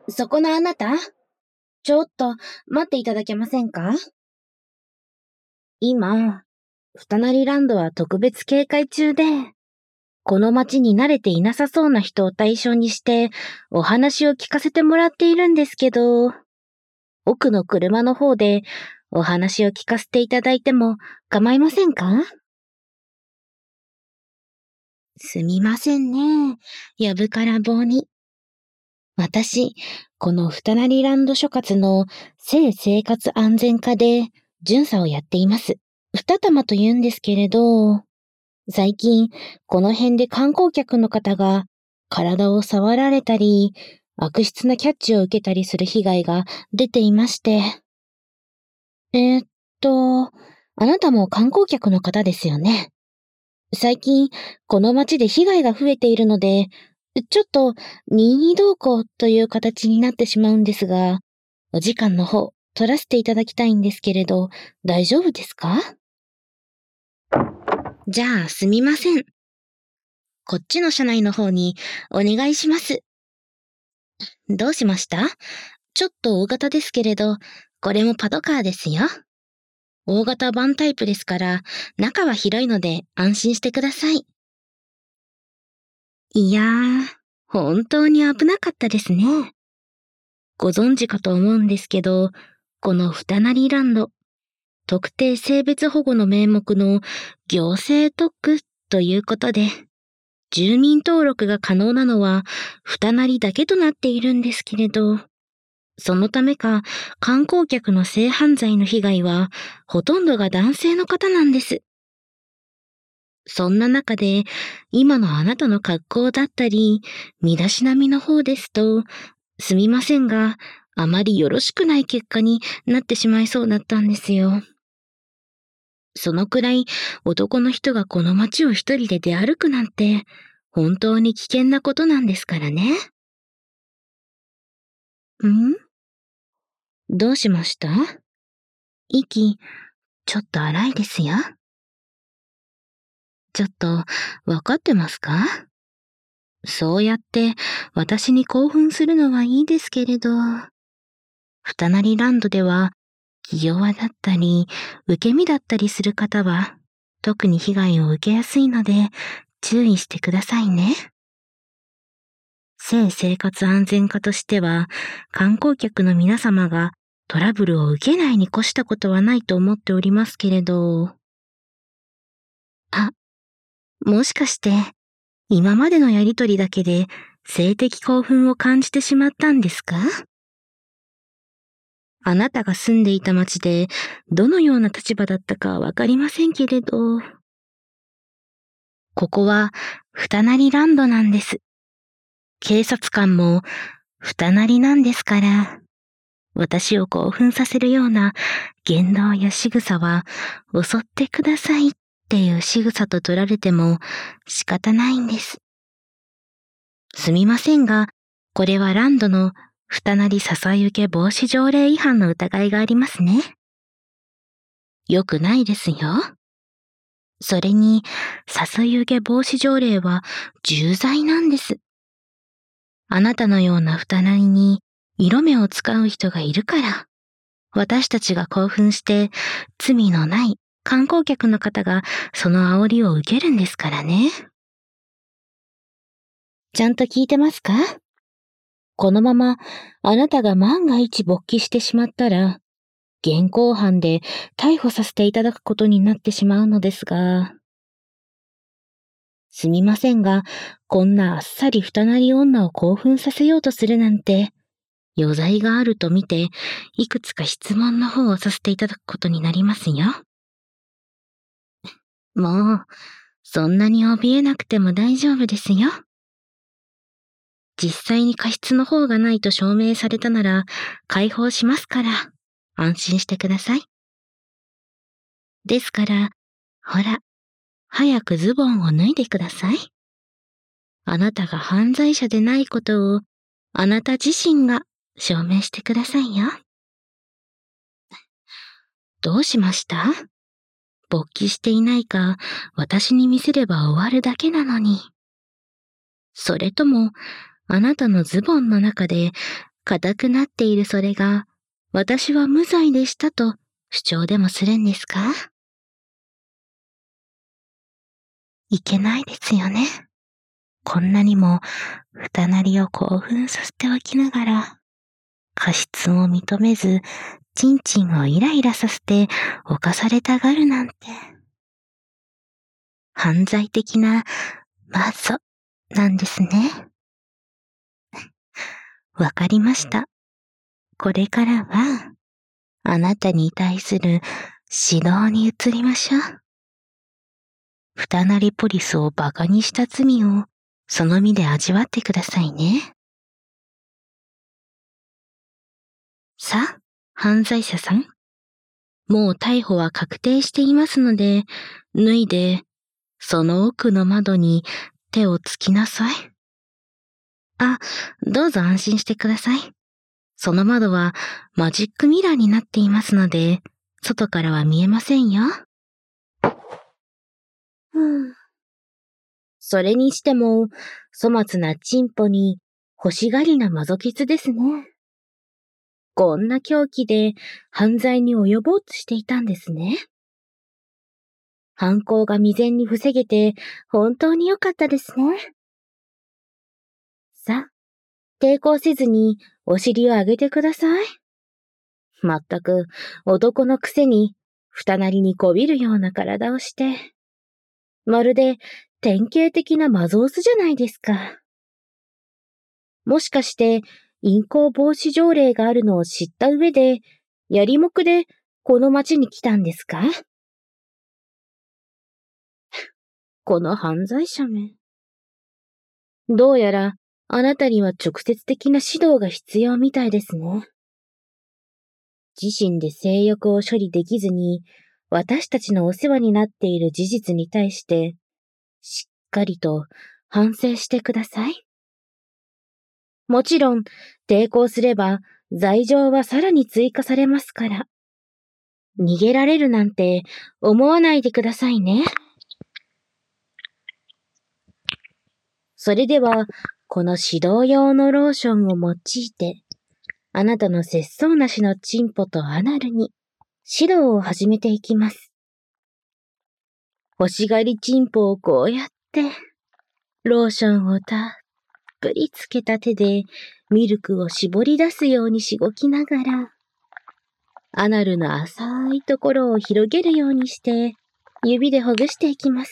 そこのあなた、ちょっと待っていただけませんか？今、ふたなりランドは特別警戒中で、この街に慣れていなさそうな人を対象にしてお話を聞かせてもらっているんですけど、奥の車の方でお話を聞かせていただいても構いませんか？すみませんね。やぶから棒に。私、このふたなりランド所轄の性生活安全課で巡査をやっています。二玉と言うんですけれど、最近、この辺で観光客の方が体を触られたり、悪質なキャッチを受けたりする被害が出ていまして。えーっあなたも観光客の方ですよね。最近、この街で被害が増えているので、ちょっと任意同行という形になってしまうんですが、お時間の方、取らせていただきたいんですけれど、大丈夫ですか？じゃあ、すみません。こっちの車内の方にお願いします。どうしました？ちょっと大型ですけれど、これもパトカーですよ。大型バンタイプですから、中は広いので安心してください。いやー、本当に危なかったですね。ご存知かと思うんですけど、このふたなりランド、特定性別保護の名目の行政特区ということで、住民登録が可能なのはふたなりだけとなっているんですけれど、そのためか観光客の性犯罪の被害はほとんどが男性の方なんです。そんな中で今のあなたの格好だったり、身だしなみの方ですと、すみませんが、あまりよろしくない結果になってしまいそうだったんですよ。そのくらい男の人がこの街を一人で出歩くなんて、本当に危険なことなんですからね。ん？どうしました？息、ちょっと荒いですよ。ちょっと、わかってますか？そうやって私に興奮するのはいいですけれど、ふたなりランドでは、気弱だったり、受け身だったりする方は、特に被害を受けやすいので、注意してくださいね。性生活安全課としては、観光客の皆様がトラブルを受けないに越したことはないと思っておりますけれど、あ、もしかして、今までのやりとりだけで性的興奮を感じてしまったんですか？あなたが住んでいた町でどのような立場だったかわかりませんけれど、ここはふたなりランドなんです。警察官もふたなりなんですから、私を興奮させるような言動や仕草は襲ってくださいっていう仕草と取られても仕方ないんです。すみませんが、これはランドのふたなり誘い受け防止条例違反の疑いがありますね。よくないですよ。それに、誘い受け防止条例は重罪なんです。あなたのようなふたなりに色目を使う人がいるから、私たちが興奮して罪のない観光客の方がその煽りを受けるんですからね。ちゃんと聞いてますか？このままあなたが万が一勃起してしまったら、現行犯で逮捕させていただくことになってしまうのですが、すみませんが、こんなあっさりふたなり女を興奮させようとするなんて、余罪があると見て、いくつか質問の方をさせていただくことになりますよ。もう、そんなに怯えなくても大丈夫ですよ。実際に過失の方がないと証明されたなら、解放しますから、安心してください。ですから、ほら、早くズボンを脱いでください。あなたが犯罪者でないことを、あなた自身が証明してくださいよ。どうしました？勃起していないか、私に見せれば終わるだけなのに。それとも、あなたのズボンの中で固くなっているそれが、私は無罪でしたと主張でもするんですか？いけないですよね。こんなにも二なりを興奮させておきながら、過失を認めず、ちんちんをイライラさせて犯されたがるなんて。犯罪的なマゾなんですね。わかりました。これからは、あなたに対する指導に移りましょう。二なりポリスをバカにした罪をその身で味わってくださいね。さあ、犯罪者さん。もう逮捕は確定していますので、脱いで、その奥の窓に手をつきなさい。あ、どうぞ安心してください。その窓はマジックミラーになっていますので、外からは見えませんよ。それにしても、粗末なチンポに欲しがりなマゾキツですね。こんな狂気で犯罪に及ぼうとしていたんですね。犯行が未然に防げて本当に良かったですね。さあ、抵抗せずにお尻を上げてください。まったく男のくせに二なりにこびるような体をして、まるで典型的なマゾースじゃないですか。もしかして淫行防止条例があるのを知った上で、やりもくでこの町に来たんですか？この犯罪者め。どうやらあなたには直接的な指導が必要みたいですね。自身で性欲を処理できずに、私たちのお世話になっている事実に対して、しっかりと反省してください。もちろん、抵抗すれば、罪状はさらに追加されますから。逃げられるなんて思わないでくださいね。それでは、この指導用のローションを用いて、あなたの節操なしのチンポとアナルに指導を始めていきます。欲しがりチンポをこうやって、ローションをたっぷりつけた手でミルクを絞り出すようにしごきながら、アナルの浅いところを広げるようにして、指でほぐしていきます。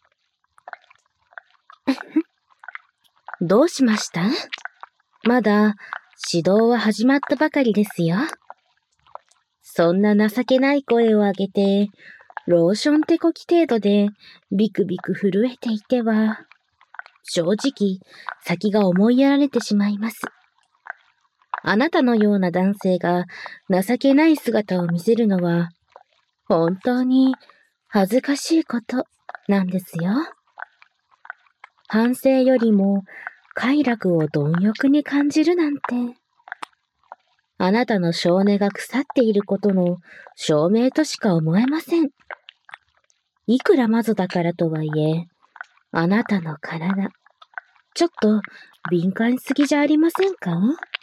どうしました？まだ指導は始まったばかりですよ。そんな情けない声を上げて、ローション手こき程度でビクビク震えていては、正直先が思いやられてしまいます。あなたのような男性が情けない姿を見せるのは、本当に恥ずかしいことなんですよ。反省よりも快楽を貪欲に感じるなんて、あなたの性根が腐っていることの証明としか思えません。いくらマゾだからとはいえ、あなたの体、ちょっと敏感すぎじゃありませんか？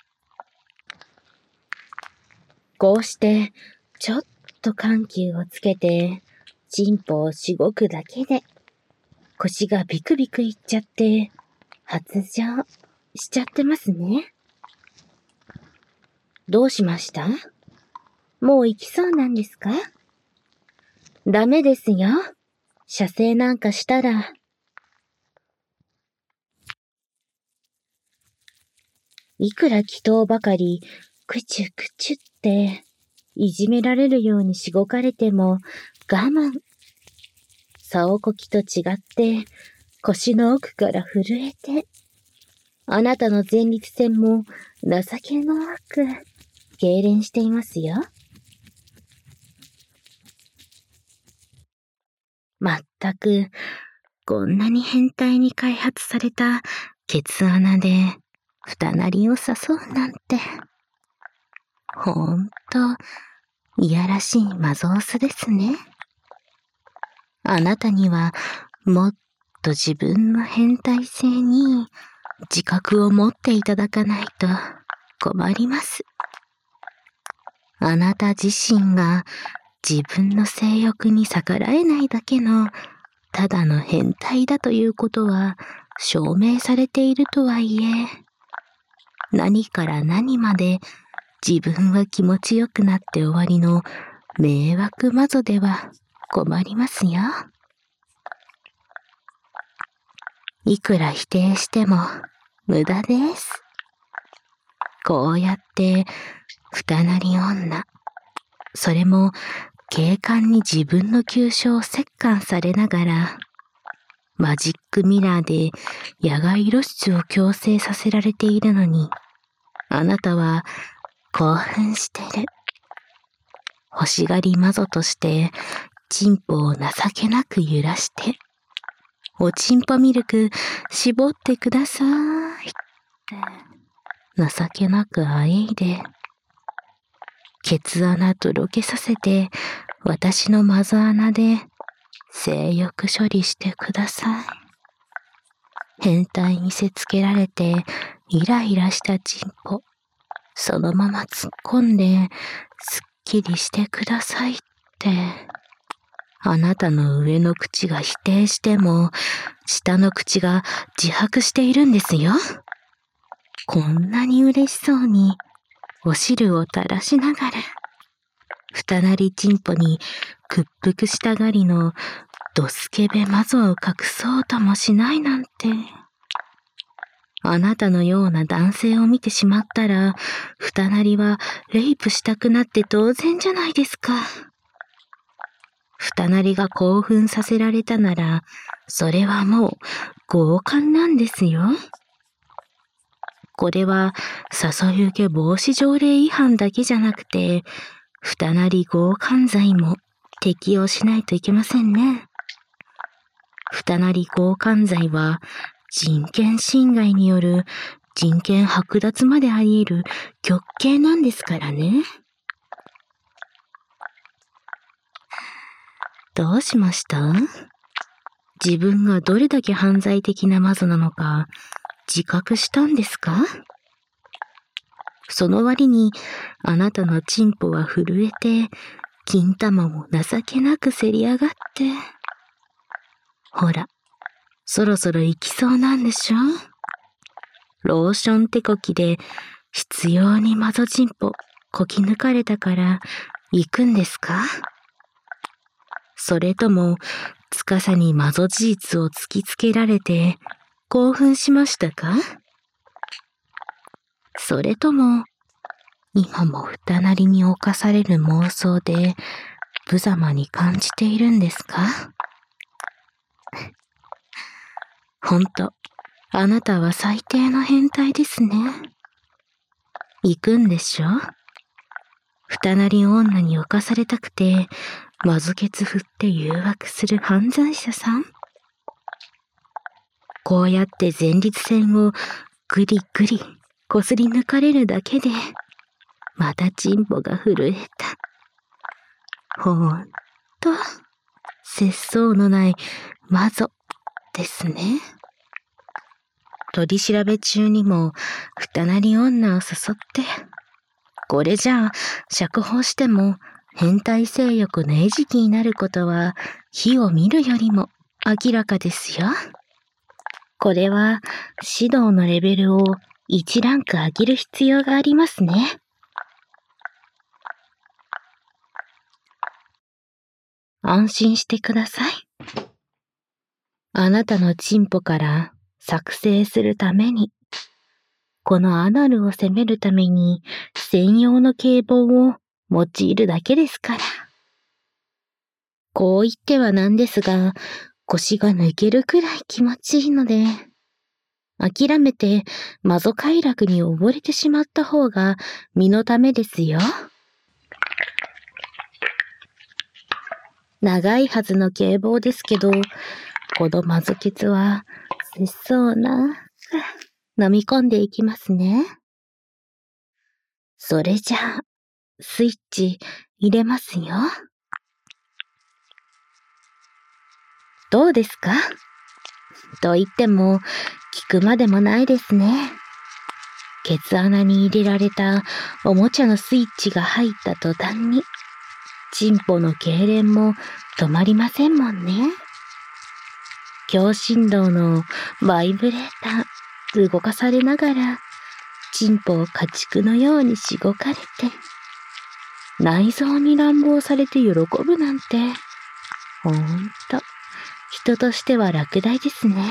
こうして、ちょっと緩急をつけて、チンポをしごくだけで、腰がビクビクいっちゃって、発情しちゃってますね。どうしました？もう行きそうなんですか？ダメですよ。射精なんかしたら。いくら祈祷ばかり、くちゅくちゅって、いじめられるようにしごかれても我慢。竿こきと違って、腰の奥から震えて、あなたの前立腺も情けなく、痙攣していますよ。まったく、こんなに変態に開発されたケツ穴で二なりを誘うなんて、ほんと、いやらしいマゾースですね。あなたにはもっと自分の変態性に自覚を持っていただかないと困ります。あなた自身が自分の性欲に逆らえないだけのただの変態だということは証明されているとはいえ、何から何まで自分は気持ちよくなって終わりの迷惑魔女では困りますよ。いくら否定しても無駄です。こうやって二なり女、それも警官に自分の急所を折檻されながら、マジックミラーで野外露出を強制させられているのに、あなたは興奮してる。欲しがり魔女としてチンポを情けなく揺らして、おちんぽミルク絞ってくださいって情けなくあえいで、ケツ穴とろけさせて私のマゾ穴で性欲処理してください。変態見せつけられてイライラしたチンポ、そのまま突っ込んですっきりしてくださいって、あなたの上の口が否定しても下の口が自白しているんですよ。こんなに嬉しそうにお汁を垂らしながら、二なりチンポに屈服したがりのドスケベ魔女を隠そうともしないなんて。あなたのような男性を見てしまったら、二なりはレイプしたくなって当然じゃないですか。二なりが興奮させられたなら、それはもう強姦なんですよ。これは誘い受け防止条例違反だけじゃなくて、二なり強姦罪も適用しないといけませんね。二なり強姦罪は人権侵害による人権剥奪まであり得る極刑なんですからね。どうしました？自分がどれだけ犯罪的な魔女なのか自覚したんですか？その割にあなたのチンポは震えて、金玉も情けなくせり上がって。ほら、そろそろ行きそうなんでしょ？ローション手こきで必要に魔女チンポこき抜かれたから行くんですか？それとも司に魔女事実を突きつけられて興奮しましたか？それとも今も二なりに侵される妄想で無様に感じているんですか？ほんと、あなたは最低の変態ですね。行くんでしょ？二なり女に侵されたくて、魔女ケツ振って誘惑する犯罪者さん。こうやって前立腺をグリグリこすり抜かれるだけで、またチンポが震えた。ほんと、節操のない魔女ですね。取り調べ中にも二なり女を誘って、これじゃあ釈放しても変態性欲の餌食になることは火を見るよりも明らかですよ。これは指導のレベルを1ランク上げる必要がありますね。安心してください。あなたのチンポから作成するために、このアナルを攻めるために専用の警棒を用いるだけですから。こう言ってはなんですが、腰が抜けるくらい気持ちいいので、諦めて魔女快楽に溺れてしまった方が身のためですよ。長いはずの警棒ですけど、この魔女ケツは節操なく飲み込んでいきますね。それじゃあ、スイッチ入れますよ。どうですか？と言っても聞くまでもないですね。 ケツ穴に入れられたおもちゃのスイッチが入った途端に、チンポの痙攣も止まりませんもんね。強振動のバイブレーター動かされながら、チンポを家畜のようにしごかれて、内臓に乱暴されて喜ぶなんて、ほんと、人としては落第ですね。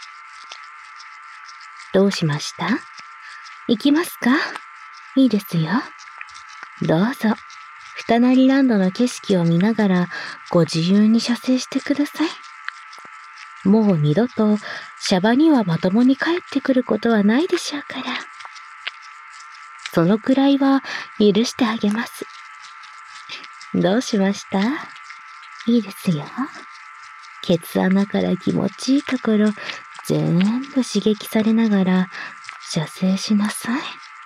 どうしました？行きますか？いいですよ。どうぞ、二成ランドの景色を見ながらご自由に射精してください。もう二度とシャバにはまともに帰ってくることはないでしょうから。そのくらいは許してあげます。どうしました？いいですよ。ケツ穴から気持ちいいところ全部刺激されながら射精しなさい。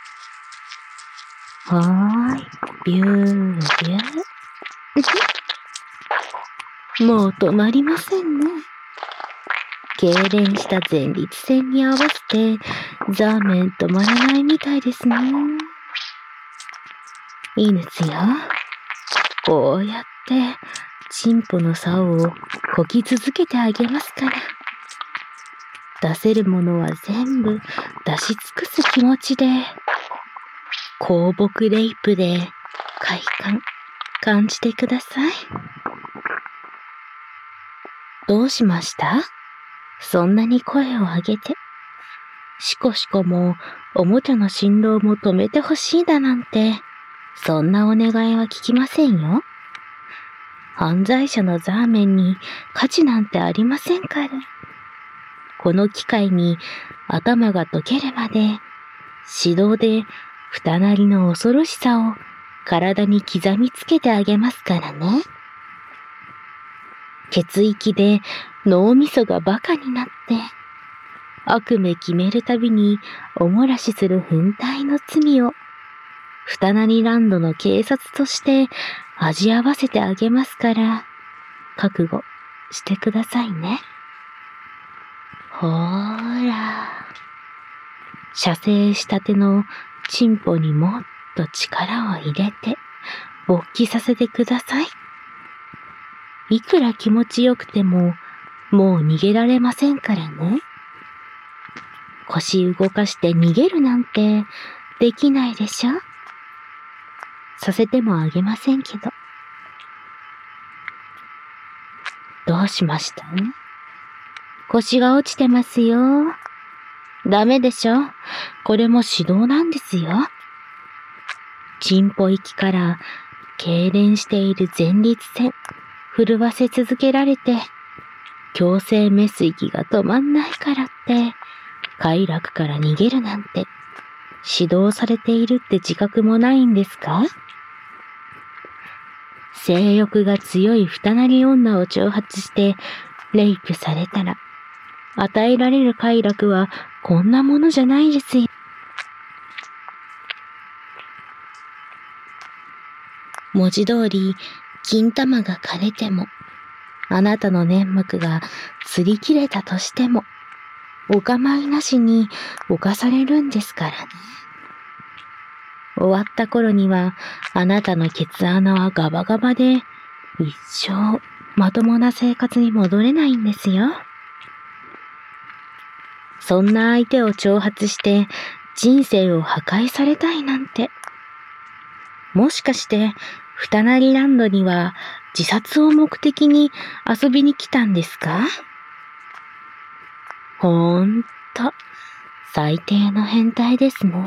はーい、ビュービュー。もう止まりませんね。痙攣した前立腺に合わせてザーメン止まらないみたいですね。いいですよ。こうやってチンポの竿をこき続けてあげますから。出せるものは全部出し尽くす気持ちで、香木レイプで快感感じてください。どうしました？そんなに声を上げて、シコシコもおもちゃの振動も止めてほしいだなんて、そんなお願いは聞きませんよ。犯罪者のザーメンに価値なんてありませんから。この機会に頭が溶けるまで、指導で二なりの恐ろしさを体に刻みつけてあげますからね。血液で脳みそがバカになって、悪夢決めるたびにおもらしする憤慨の罪を、二なりランドの警察として味合わせてあげますから、覚悟してくださいね。ほーら。射精したてのチンポにもっと力を入れて、勃起させてください。いくら気持ちよくても、もう逃げられませんからね。腰動かして逃げるなんてできないでしょ？させてもあげませんけど。どうしました？腰が落ちてますよ。ダメでしょ？これも指導なんですよ。チンポ息から痙攣している前立腺、震わせ続けられて、強制メス息が止まんないからって、快楽から逃げるなんて、指導されているって自覚もないんですか？性欲が強い二なり女を挑発してレイプされたら、与えられる快楽はこんなものじゃないですよ。文字通り、金玉が枯れても、あなたの粘膜が擦り切れたとしても、お構いなしに侵されるんですからね。終わった頃には、あなたのケツ穴はガバガバで、一生まともな生活に戻れないんですよ。そんな相手を挑発して人生を破壊されたいなんて。もしかして二なりランドには自殺を目的に遊びに来たんですか？ほんと最低の変態ですね。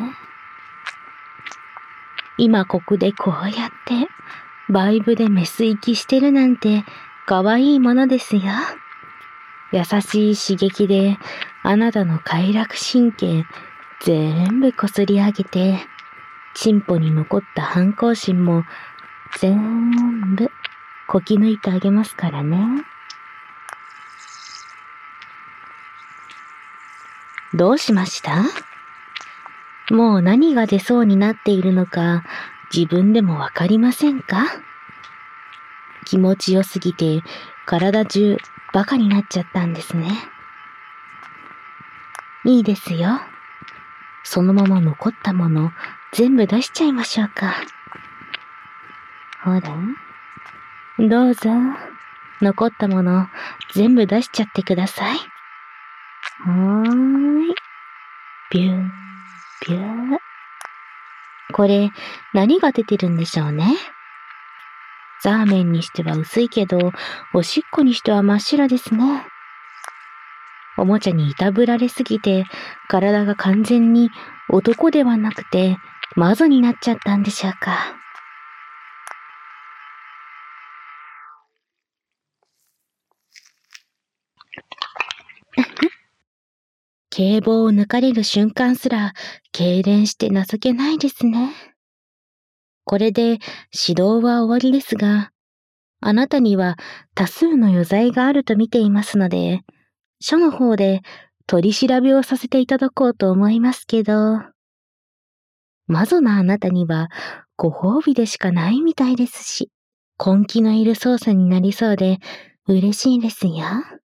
今ここでこうやってバイブでメス息してるなんて可愛いものですよ。優しい刺激であなたの快楽神経全部こすり上げて、チンポに残った反抗心も全部こき抜いてあげますからね。どうしました？もう何が出そうになっているのか自分でもわかりませんか？気持ちよすぎて体中バカになっちゃったんですね。いいですよ。 そのまま残ったもの全部出しちゃいましょうか。ほら。どうぞ。残ったもの全部出しちゃってください。はーい。ビュー、ビュー。これ、何が出てるんでしょうね。ザーメンにしては薄いけど、おしっこにしては真っ白ですね。おもちゃにいたぶられすぎて、体が完全に男ではなくて、魔女になっちゃったんでしょうか。警棒を抜かれる瞬間すら、痙攣して情けないですね。これで指導は終わりですが、あなたには多数の余罪があると見ていますので、署の方で取り調べをさせていただこうと思いますけど、魔女なあなたにはご褒美でしかないみたいですし、根気のいる捜査になりそうで嬉しいですよ。